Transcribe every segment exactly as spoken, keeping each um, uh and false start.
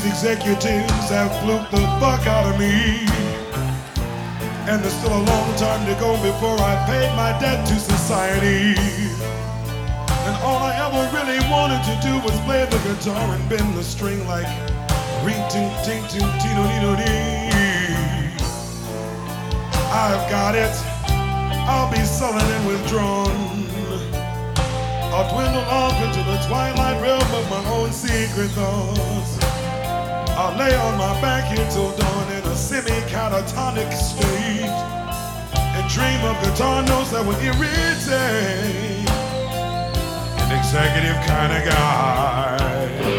executives have fluked the fuck out of me. And there's still a long time to go before I paid my debt to society. And all I ever really wanted to do was play the guitar and bend the string like ring tink tink tink tino nino dee. I've got it, I'll be sullen and withdrawn. I'll dwindle off into the twilight realm of my own secret thoughts. I'll lay on my back here till dawn in a semi-catatonic state and dream of guitar notes that would irritate an executive kind of guy.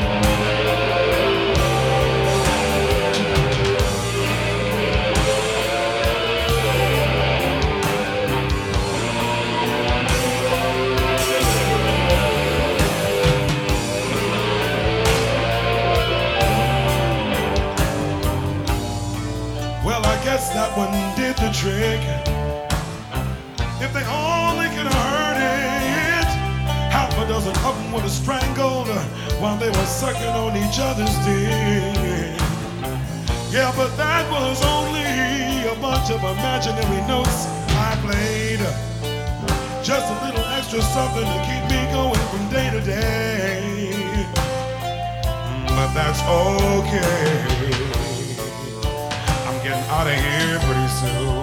Well, I guess that one did the trick. If they only could have heard it, half a dozen of them would have strangled while they were sucking on each other's dick. Yeah, but that was only a bunch of imaginary notes I played. Just a little extra something to keep me going from day to day. But that's okay. Getting out of here pretty soon.